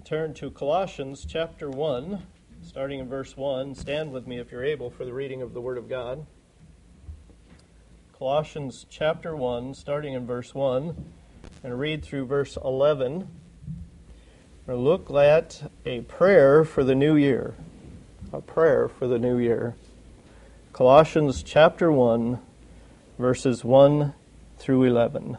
turn to Colossians chapter 1, starting in verse 1. Stand with me if you're able for the reading of the Word of God. Colossians chapter 1, starting in verse 1, and read through verse 11. We'll look at a prayer for the new year. A prayer for the new year. Colossians chapter 1, verses 1 through 11.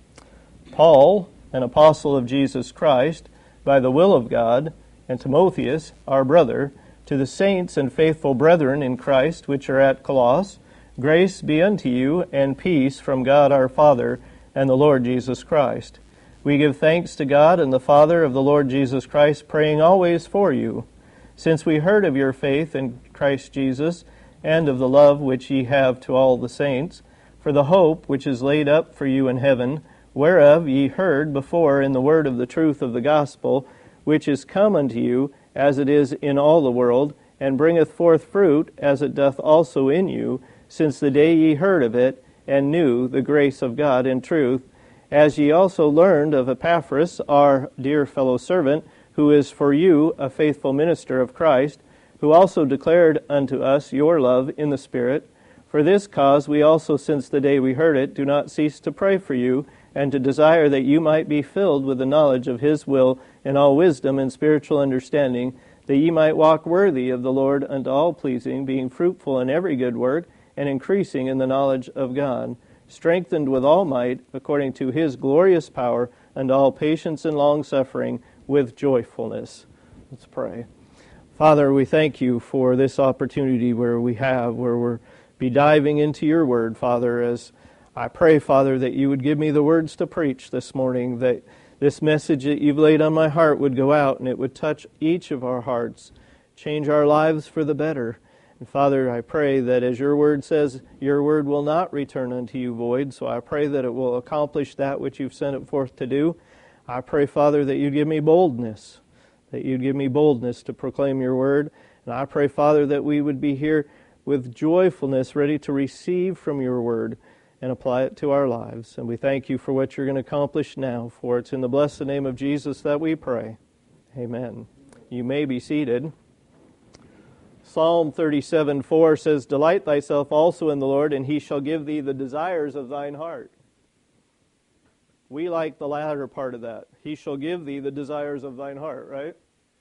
Paul, an apostle of Jesus Christ, by the will of God, and Timotheus, our brother, to the saints and faithful brethren in Christ which are at Colossus, grace be unto you, and peace from God our Father and the Lord Jesus Christ. We give thanks to God and the Father of the Lord Jesus Christ, praying always for you, since we heard of your faith in Christ Jesus, and of the love which ye have to all the saints, for the hope which is laid up for you in heaven, whereof ye heard before in the word of the truth of the gospel, which is come unto you, as it is in all the world, and bringeth forth fruit, as it doth also in you, since the day ye heard of it, and knew the grace of God in truth, as ye also learned of Epaphras, our dear fellow servant, who is for you a faithful minister of Christ, who also declared unto us your love in the Spirit. For this cause we also, since the day we heard it, do not cease to pray for you, and to desire that you might be filled with the knowledge of His will in all wisdom and spiritual understanding, that ye might walk worthy of the Lord unto all pleasing, being fruitful in every good work, and increasing in the knowledge of God, strengthened with all might, according to His glorious power, unto all patience and long-suffering, with joyfulness. Let's pray. Father, we thank you for this opportunity where we're be diving into your word, Father, as I pray, Father, that you would give me the words to preach this morning, that this message that you've laid on my heart would go out and it would touch each of our hearts, change our lives for the better. And Father, I pray that as your word says, your word will not return unto you void, so I pray that it will accomplish that which you've sent it forth to do. I pray, Father, that you'd give me boldness, to proclaim your word. And I pray, Father, that we would be here with joyfulness, ready to receive from your word and apply it to our lives. And we thank you for what you're going to accomplish now. For it's in the blessed name of Jesus that we pray. Amen. You may be seated. Psalm 37:4 says, Delight thyself also in the Lord, and He shall give thee the desires of thine heart. We like the latter part of that. He shall give thee the desires of thine heart, right?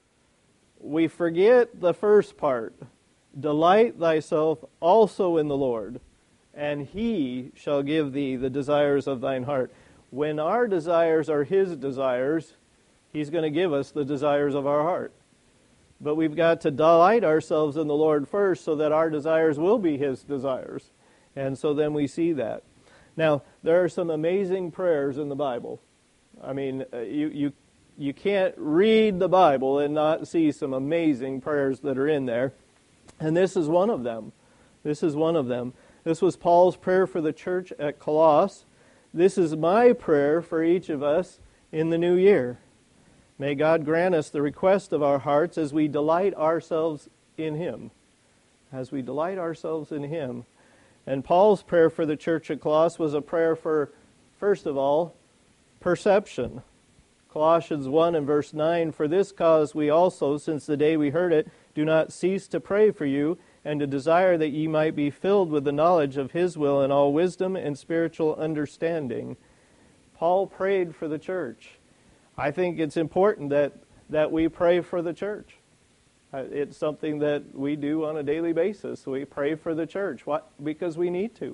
We forget the first part. Delight thyself also in the Lord, and He shall give thee the desires of thine heart. When our desires are His desires, He's going to give us the desires of our heart. But we've got to delight ourselves in the Lord first so that our desires will be His desires. And so then we see that. Now, there are some amazing prayers in the Bible. I mean, you can't read the Bible and not see some amazing prayers that are in there. And this is one of them. This was Paul's prayer for the church at Colossus. This is my prayer for each of us in the new year. May God grant us the request of our hearts as we delight ourselves in Him. As we delight ourselves in Him. And Paul's prayer for the church at Colossus was a prayer for, first of all, perception. Colossians 1 and verse 9, For this cause we also, since the day we heard it, do not cease to pray for you, and to desire that ye might be filled with the knowledge of His will in all wisdom and spiritual understanding. Paul prayed for the church. I think it's important that we pray for the church. It's something that we do on a daily basis. We pray for the church. Why? Because we need to.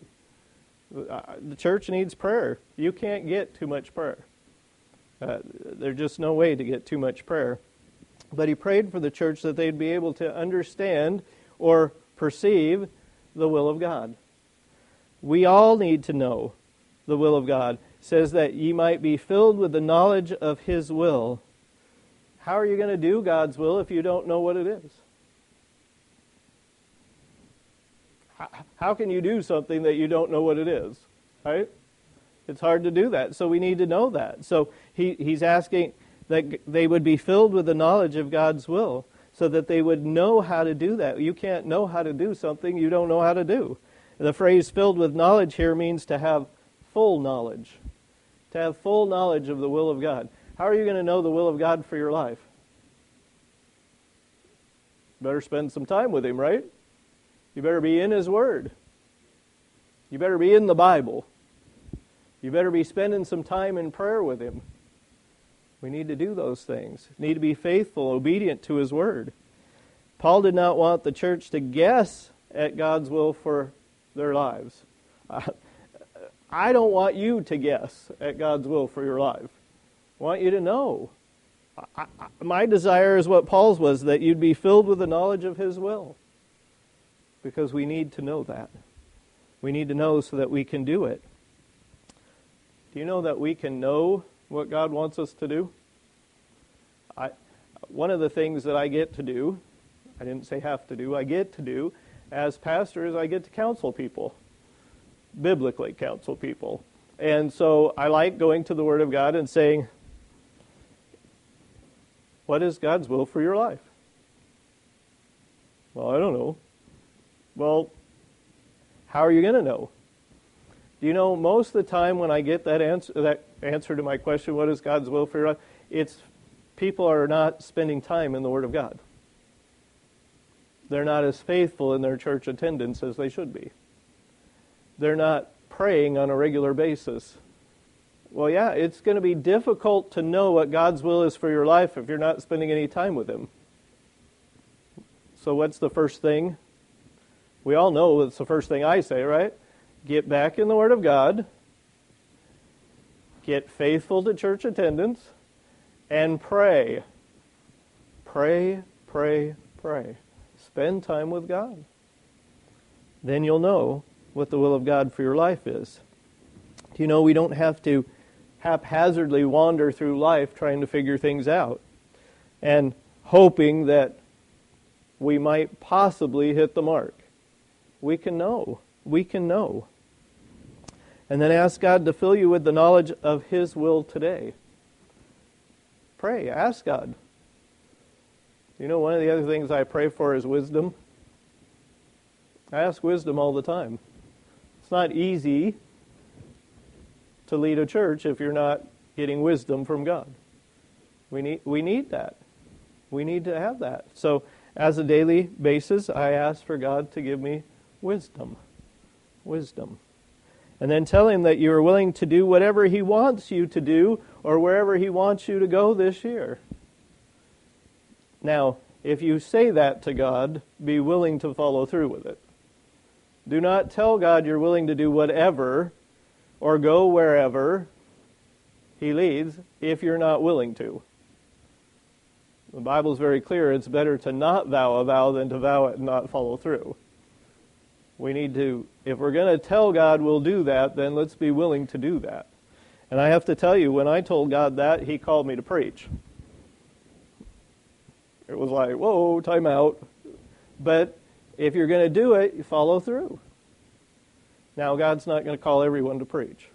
The church needs prayer. You can't get too much prayer. There's just no way to get too much prayer. But he prayed for the church that they'd be able to understand or perceive the will of God. We all need to know the will of God. It says that ye might be filled with the knowledge of His will. How are you going to do God's will if you don't know what it is? How can you do something that you don't know what it is? Right? It's hard to do that. So we need to know that. So he's asking that they would be filled with the knowledge of God's will so that they would know how to do that. You can't know how to do something you don't know how to do. The phrase filled with knowledge here means to have full knowledge. To have full knowledge of the will of God. How are you going to know the will of God for your life? better spend some time with Him, right? You better be in His Word. You better be in the Bible. You better be spending some time in prayer with Him. We need to do those things. Need to be faithful, obedient to His Word. Paul did not want the church to guess at God's will for their lives. I don't want you to guess at God's will for your life. I want you to know. My desire is what Paul's was, that you'd be filled with the knowledge of His will. Because we need to know that. We need to know so that we can do it. Do you know that we can know what God wants us to do? One of the things that I get to do, I didn't say have to do, I get to do, as pastor is I get to counsel people. Biblically counsel people. And so I like going to the Word of God and saying, what is God's will for your life? Well, I don't know. Well, how are you going to know? Do you know, most of the time when I get that answer to my question, what is God's will for your life? It's people are not spending time in the Word of God. They're not as faithful in their church attendance as they should be. They're not praying on a regular basis. Well, yeah, it's going to be difficult to know what God's will is for your life if you're not spending any time with Him. So what's the first thing? We all know it's the first thing I say, right? Get back in the Word of God. Get faithful to church attendance. And pray. Pray, pray, pray. Spend time with God. Then you'll know what the will of God for your life is. Do you know we don't have to haphazardly wander through life trying to figure things out and hoping that we might possibly hit the mark. We can know. We can know. And then ask God to fill you with the knowledge of His will today. Pray. Ask God. You know, one of the other things I pray for is wisdom. I ask wisdom all the time. It's not easy to lead a church if you're not getting wisdom from God. We need that. We need to have that. So, as a daily basis, I ask for God to give me wisdom. Wisdom. And then tell Him that you are willing to do whatever He wants you to do or wherever He wants you to go this year. Now, if you say that to God, be willing to follow through with it. Do not tell God you're willing to do whatever or go wherever He leads if you're not willing to. The Bible is very clear. It's better to not vow a vow than to vow it and not follow through. We need to, if we're going to tell God we'll do that, then let's be willing to do that. And I have to tell you, when I told God that, He called me to preach. It was like, whoa, time out. But if you're going to do it, you follow through. Now, God's not going to call everyone to preach.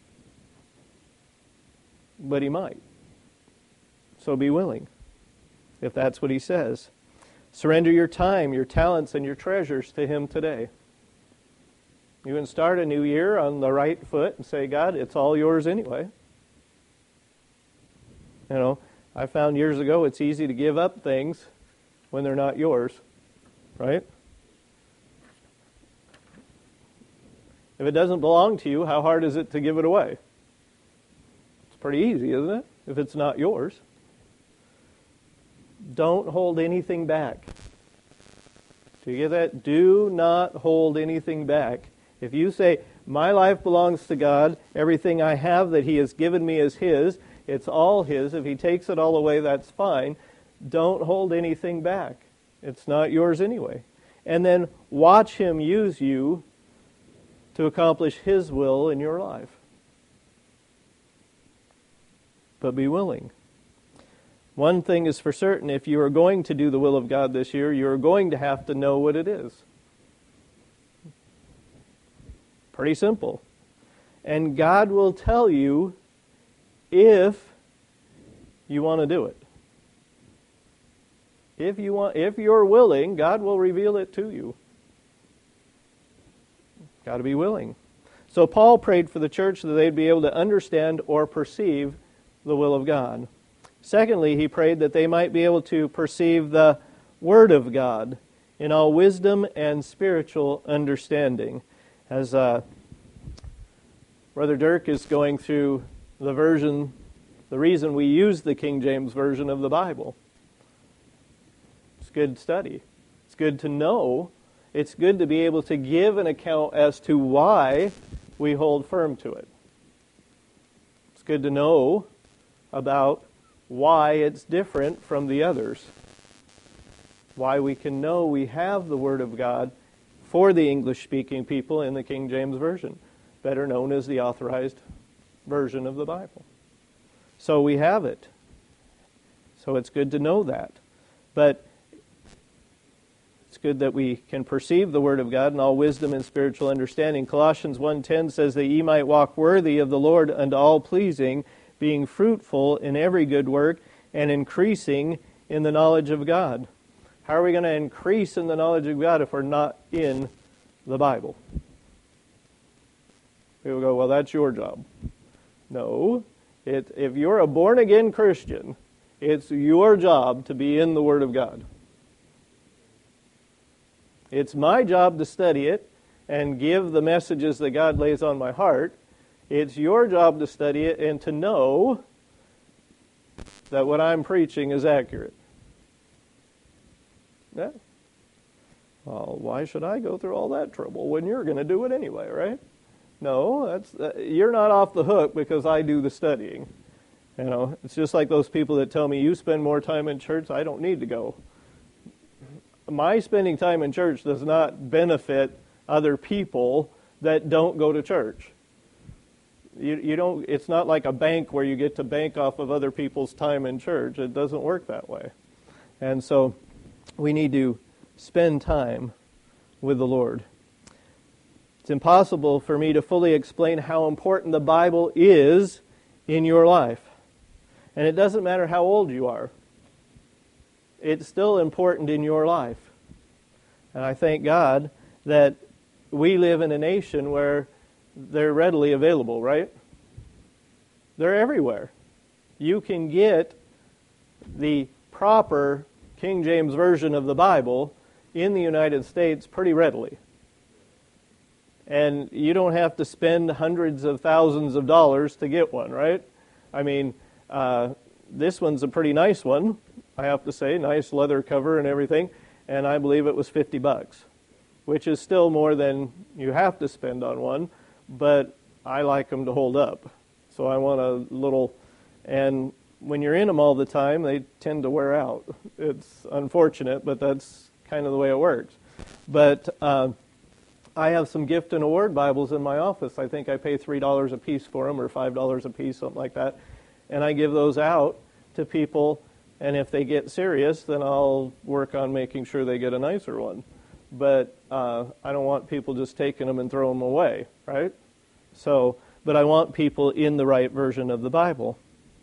But He might. So be willing, if that's what He says. Surrender your time, your talents, and your treasures to Him today. You can start a new year on the right foot and say, God, it's all yours anyway. You know, I found years ago it's easy to give up things when they're not yours, right? If it doesn't belong to you, how hard is it to give it away? It's pretty easy, isn't it? If it's not yours. Don't hold anything back. Do you get that? Do not hold anything back. If you say, my life belongs to God, everything I have that He has given me is His, it's all His. If He takes it all away, that's fine. Don't hold anything back. It's not yours anyway. And then watch Him use you to accomplish His will in your life. But be willing. One thing is for certain, if you are going to do the will of God this year, you are going to have to know what it is. Pretty simple. And God will tell you if you want to do it. If you're willing, God will reveal it to you. Got to be willing. So Paul prayed for the church that they'd be able to understand or perceive the will of God. Secondly, he prayed that they might be able to perceive the Word of God, in all wisdom and spiritual understanding. As Brother Dirk is going through the reason we use the King James Version of the Bible. It's good study. It's good to know. It's good to be able to give an account as to why we hold firm to it. It's good to know about why it's different from the others. Why we can know we have the Word of God for the English-speaking people in the King James Version, better known as the authorized version of the Bible. So we have it. So it's good to know that. But it's good that we can perceive the Word of God in all wisdom and spiritual understanding. Colossians 1:10 says that ye might walk worthy of the Lord unto all pleasing, being fruitful in every good work and increasing in the knowledge of God. How are we going to increase in the knowledge of God if we're not in the Bible? People go, well, that's your job. No. If you're a born-again Christian, it's your job to be in the Word of God. It's my job to study it and give the messages that God lays on my heart. It's your job to study it and to know that what I'm preaching is accurate. Yeah. Well, why should I go through all that trouble when you're going to do it anyway, right? No, you're not off the hook because I do the studying. You know, it's just like those people that tell me, you spend more time in church, I don't need to go. My spending time in church does not benefit other people that don't go to church. You don't. It's not like a bank where you get to bank off of other people's time in church. It doesn't work that way. And so we need to spend time with the Lord. It's impossible for me to fully explain how important the Bible is in your life. And it doesn't matter how old you are. It's still important in your life. And I thank God that we live in a nation where they're readily available, right? They're everywhere. You can get the proper King James Version of the Bible in the United States pretty readily. And you don't have to spend hundreds of thousands of dollars to get one, right? I mean, this one's a pretty nice one, I have to say. Nice leather cover and everything. And I believe it was $50, which is still more than you have to spend on one. But I like them to hold up. So I want a little... And when you're in them all the time, they tend to wear out. It's unfortunate, but that's kind of the way it works. But I have some gift and award Bibles in my office. I think I pay $3 a piece for them, or $5 a piece, something like that. And I give those out to people, and if they get serious, then I'll work on making sure they get a nicer one. But I don't want people just taking them and throwing them away, right? So, but I want people in the right version of the Bible.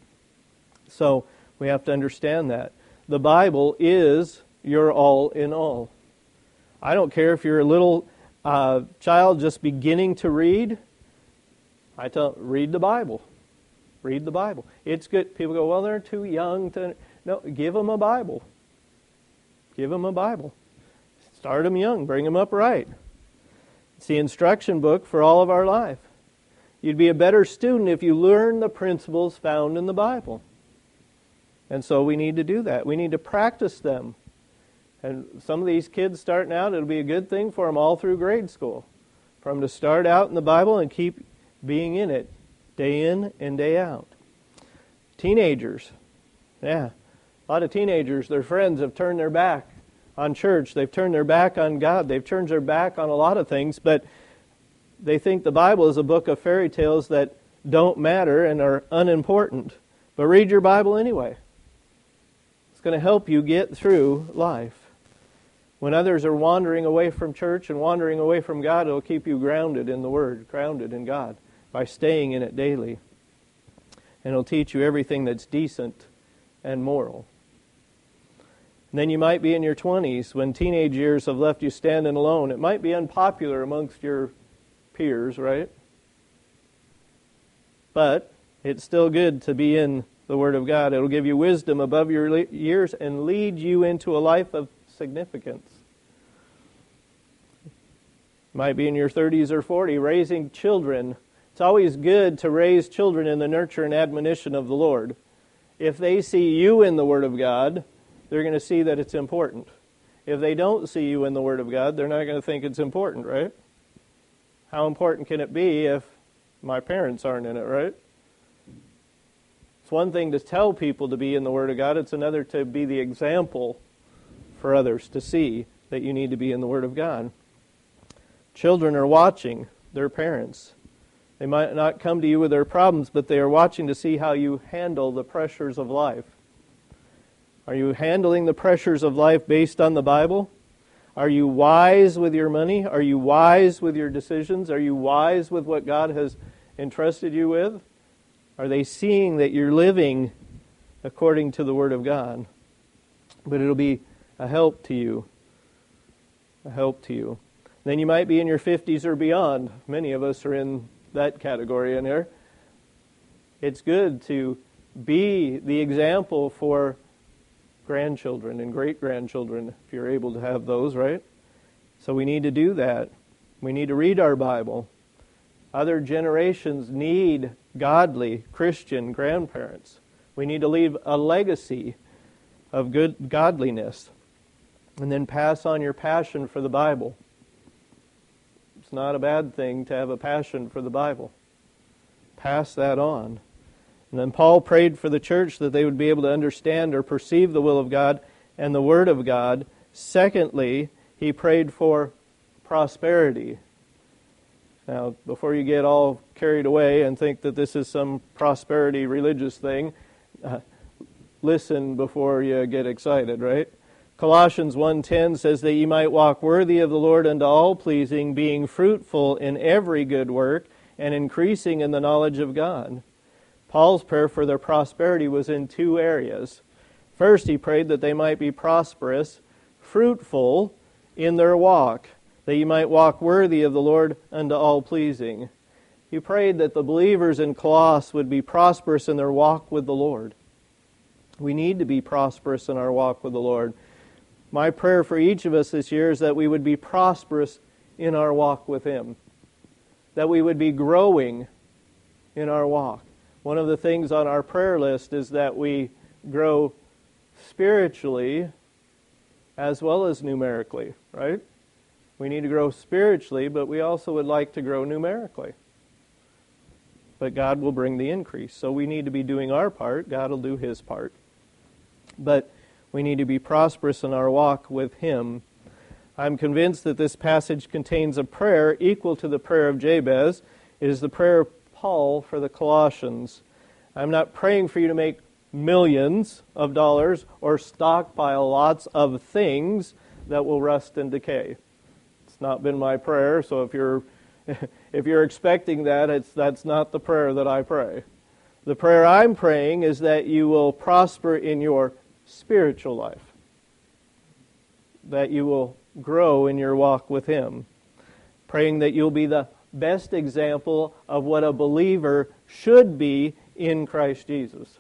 So we have to understand that. The Bible is your all in all. I don't care if you're a little child just beginning to read. I tell them, read the Bible. Read the Bible. It's good. People go, well, they're too young to... No, give them a Bible. Give them a Bible. Start them young. Bring them up right. It's the instruction book for all of our life. You'd be a better student if you learn the principles found in the Bible. And so we need to do that. We need to practice them. And some of these kids starting out, it'll be a good thing for them all through grade school. For them to start out in the Bible and keep being in it day in and day out. Teenagers. Yeah. A lot of teenagers, their friends have turned their back on church. They've turned their back on God. They've turned their back on a lot of things, but they think the Bible is a book of fairy tales that don't matter and are unimportant. But read your Bible anyway. It's going to help you get through life. When others are wandering away from church and wandering away from God, it'll keep you grounded in the Word, grounded in God, by staying in it daily. And it'll teach you everything that's decent and moral. And then you might be in your 20s when teenage years have left you standing alone. It might be unpopular amongst your peers, right? But it's still good to be in the Word of God. It'll give you wisdom above your years and lead you into a life of significance. Might be in your 30s or 40s, raising children. It's always good to raise children in the nurture and admonition of the Lord. If they see you in the Word of God, they're going to see that it's important. If they don't see you in the Word of God, they're not going to think it's important, right? How important can it be if my parents aren't in it, right? It's one thing to tell people to be in the Word of God. It's another to be the example for others to see that you need to be in the Word of God. Children are watching their parents. They might not come to you with their problems, but they are watching to see how you handle the pressures of life. Are you handling the pressures of life based on the Bible? Are you wise with your money? Are you wise with your decisions? Are you wise with what God has entrusted you with? Are they seeing that you're living according to the Word of God? But it'll be a help to you. A help to you. Then you might be in your 50s or beyond. Many of us are in that category in there. It's good to be the example for grandchildren and great-grandchildren, if you're able to have those, right? So we need to do that. We need to read our Bible. Other generations need godly Christian grandparents. We need to leave a legacy of good godliness. And then pass on your passion for the Bible. It's not a bad thing to have a passion for the Bible. Pass that on. And then Paul prayed for the church that they would be able to understand or perceive the will of God and the Word of God. Secondly, he prayed for prosperity. Now, before you get all carried away and think that this is some prosperity religious thing, listen before you get excited, right? Colossians 1:10 says that ye might walk worthy of the Lord unto all pleasing, being fruitful in every good work, and increasing in the knowledge of God. Paul's prayer for their prosperity was in two areas. First, he prayed that they might be prosperous, fruitful in their walk, that ye might walk worthy of the Lord unto all pleasing. He prayed that the believers in Colossus would be prosperous in their walk with the Lord. We need to be prosperous in our walk with the Lord. My prayer for each of us this year is that we would be prosperous in our walk with Him. That we would be growing in our walk. One of the things on our prayer list is that we grow spiritually as well as numerically, right? We need to grow spiritually, but we also would like to grow numerically. But God will bring the increase. So we need to be doing our part. God will do His part. But we need to be prosperous in our walk with Him. I'm convinced that this passage contains a prayer equal to the prayer of Jabez. It is the prayer of Paul for the Colossians. I'm not praying for you to make millions of dollars or stockpile lots of things that will rust and decay. It's not been my prayer, so if you're expecting that, that's not the prayer that I pray. The prayer I'm praying is that you will prosper in your spiritual life, that you will grow in your walk with Him, praying that you'll be the best example of what a believer should be in Christ Jesus.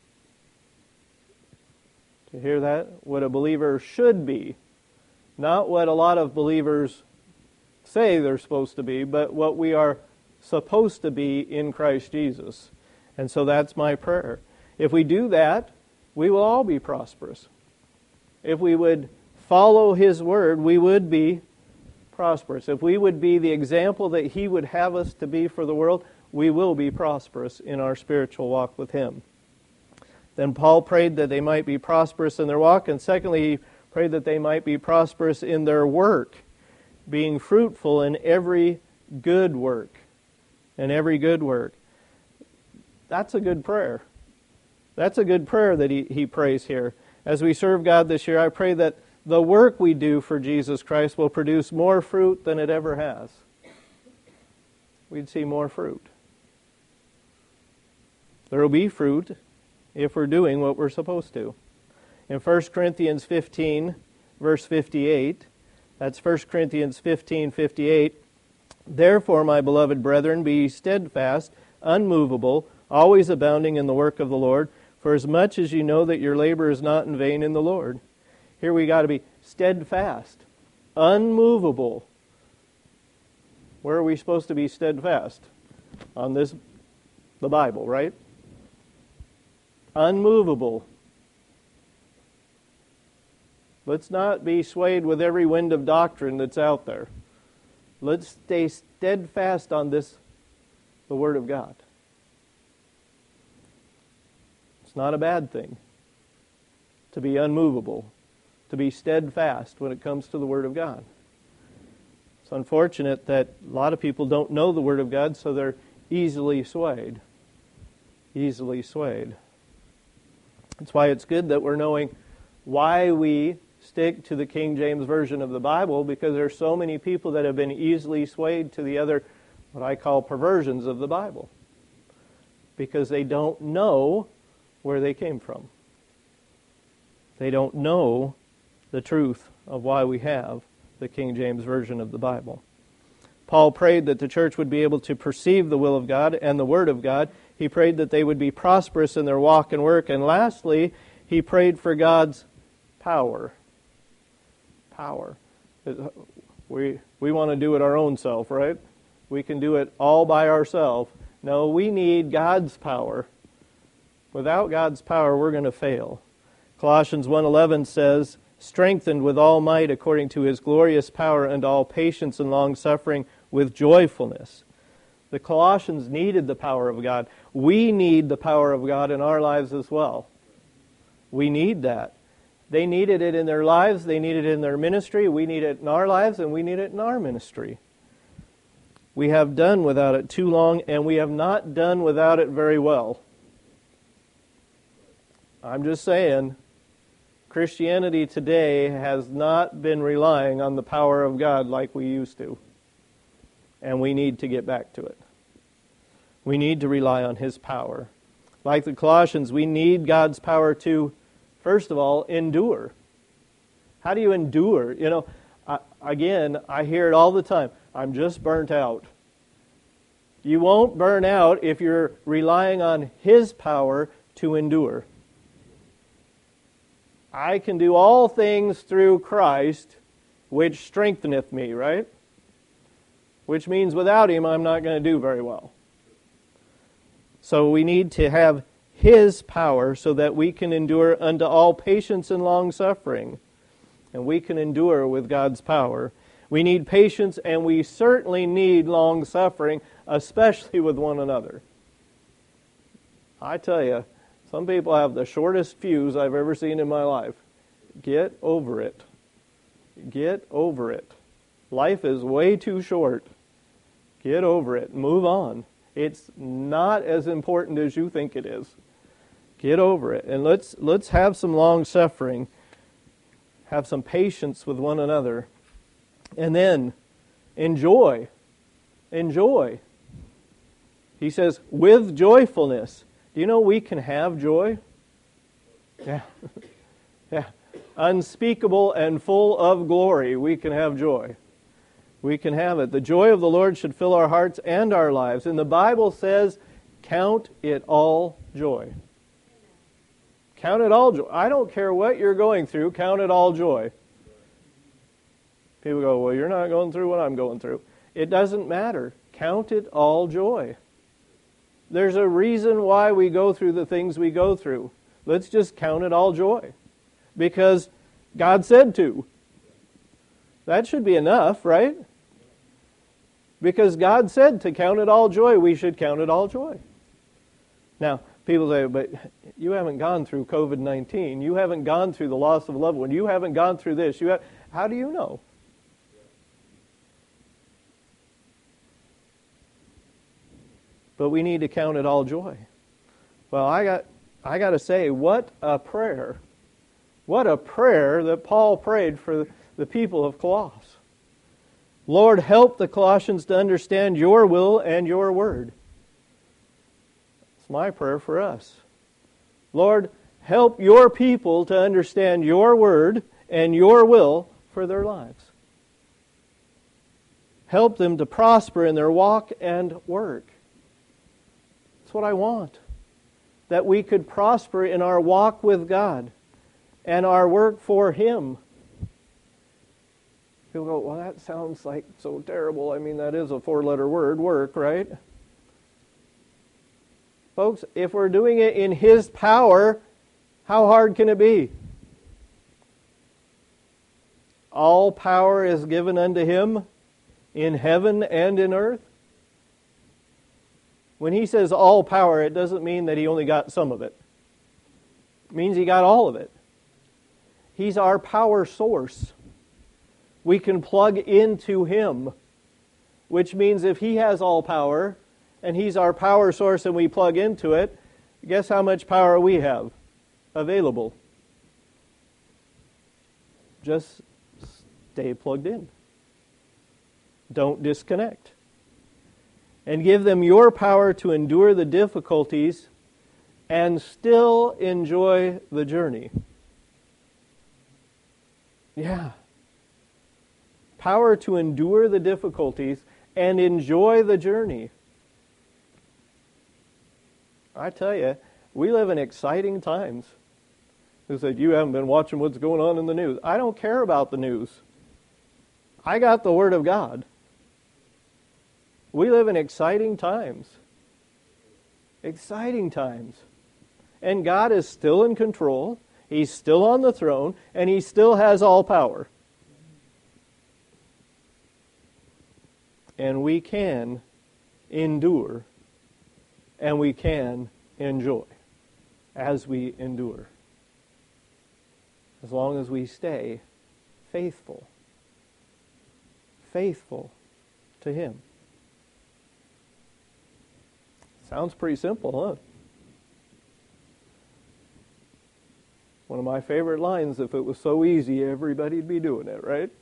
Do you hear that? What a believer should be. Not what a lot of believers say they're supposed to be, but what we are supposed to be in Christ Jesus. And so that's my prayer. If we do that, we will all be prosperous. If we would follow His Word, we would be prosperous. If we would be the example that He would have us to be for the world, we will be prosperous in our spiritual walk with Him. Then Paul prayed that they might be prosperous in their walk, and secondly, he prayed that they might be prosperous in their work, being fruitful in every good work. In every good work. That's a good prayer. That's a good prayer that he prays here. As we serve God this year, I pray that the work we do for Jesus Christ will produce more fruit than it ever has. We'd see more fruit. There will be fruit if we're doing what we're supposed to. In 1 Corinthians 15, verse 58, that's 1 Corinthians 15:58, therefore, my beloved brethren, be steadfast, unmovable, always abounding in the work of the Lord, for as much as you know that your labor is not in vain in the Lord. Here we got to be steadfast, unmovable. Where are we supposed to be steadfast? On the Bible, right? Unmovable. Let's not be swayed with every wind of doctrine that's out there. Let's stay steadfast on the Word of God. It's not a bad thing to be unmovable, to be steadfast when it comes to the Word of God. It's unfortunate that a lot of people don't know the Word of God, so they're easily swayed. Easily swayed. That's why it's good that we're knowing why we stick to the King James Version of the Bible, because there's so many people that have been easily swayed to the other, what I call perversions of the Bible, because they don't know where they came from. They don't know the truth of why we have the King James Version of the Bible. Paul prayed that the church would be able to perceive the will of God and the Word of God. He prayed that they would be prosperous in their walk and work. And lastly, he prayed for God's power. Power. We want to do it our own self, right? We can do it all by ourselves. No, we need God's power. Without God's power, we're going to fail. Colossians 1:11 says, strengthened with all might according to His glorious power and all patience and long-suffering with joyfulness. The Colossians needed the power of God. We need the power of God in our lives as well. We need that. They needed it in their lives, they needed it in their ministry, we need it in our lives, and we need it in our ministry. We have done without it too long, and we have not done without it very well. I'm just saying, Christianity today has not been relying on the power of God like we used to. And we need to get back to it. We need to rely on His power. Like the Colossians, we need God's power to, first of all, endure. How do you endure? You know, I hear it all the time. I'm just burnt out. You won't burn out if you're relying on His power to endure. I can do all things through Christ, which strengtheneth me, right? Which means without Him, I'm not going to do very well. So we need to have His power so that we can endure unto all patience and long-suffering. And we can endure with God's power. We need patience, and we certainly need long-suffering, especially with one another. I tell you, some people have the shortest fuse I've ever seen in my life. Get over it. Get over it. Life is way too short. Get over it. Move on. It's not as important as you think it is. Get over it. And let's have some long suffering. Have some patience with one another. And then enjoy. Enjoy. He says, with joyfulness. Do you know we can have joy? Yeah. Yeah. Unspeakable and full of glory, we can have joy. We can have it. The joy of the Lord should fill our hearts and our lives. And the Bible says, count it all joy. Count it all joy. I don't care what you're going through, count it all joy. People go, well, you're not going through what I'm going through. It doesn't matter. Count it all joy. There's a reason why we go through the things we go through. Let's just count it all joy. Because God said to. That should be enough, right? Because God said to count it all joy, we should count it all joy. Now, people say, but you haven't gone through COVID-19. You haven't gone through the loss of a loved one. You haven't gone through this. How do you know? But we need to count it all joy. Well, I got to say, what a prayer. What a prayer that Paul prayed for the people of Colossus. Lord, help the Colossians to understand your will and your word. It's my prayer for us. Lord, help your people to understand your word and your will for their lives. Help them to prosper in their walk and work. That's what I want. That we could prosper in our walk with God and our work for Him. People go, well, that sounds like so terrible. I mean, that is a 4-letter word, work, right? Folks, if we're doing it in His power, how hard can it be? All power is given unto Him in heaven and in earth. When He says all power, it doesn't mean that He only got some of it. It means He got all of it. He's our power source. We can plug into Him, which means if He has all power, and He's our power source and we plug into it, guess how much power we have available? Just stay plugged in. Don't disconnect. And give them your power to endure the difficulties and still enjoy the journey. Yeah. Power to endure the difficulties and enjoy the journey. I tell you, we live in exciting times. Who said, you haven't been watching what's going on in the news? I don't care about the news. I got the Word of God. We live in exciting times. Exciting times. And God is still in control. He's still on the throne. And He still has all power. And we can endure. And we can enjoy as we endure. As long as we stay faithful. Faithful to Him. Sounds pretty simple, huh? One of my favorite lines, if it was so easy, everybody'd be doing it, right?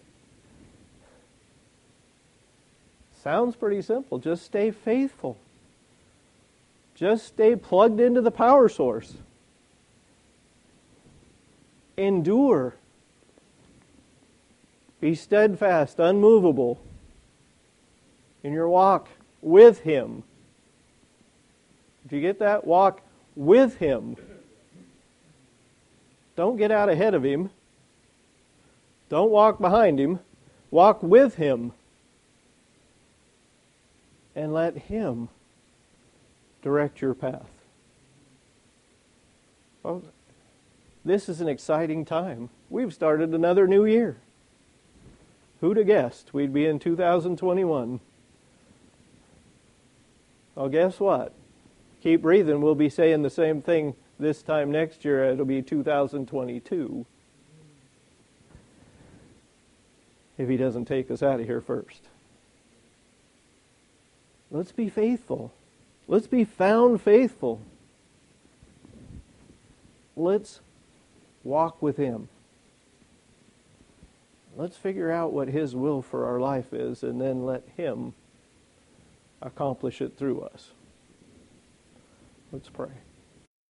Sounds pretty simple. Just stay faithful. Just stay plugged into the power source. Endure. Be steadfast, unmovable in your walk with Him. Did you get that? Walk with Him. Don't get out ahead of Him. Don't walk behind Him. Walk with Him. And let Him direct your path. Well, this is an exciting time. We've started another new year. Who'd have guessed we'd be in 2021? Well, guess what? Keep breathing. We'll be saying the same thing this time next year. It'll be 2022. If He doesn't take us out of here first. Let's be faithful. Let's be found faithful. Let's walk with Him. Let's figure out what His will for our life is and then let Him accomplish it through us. Let's pray.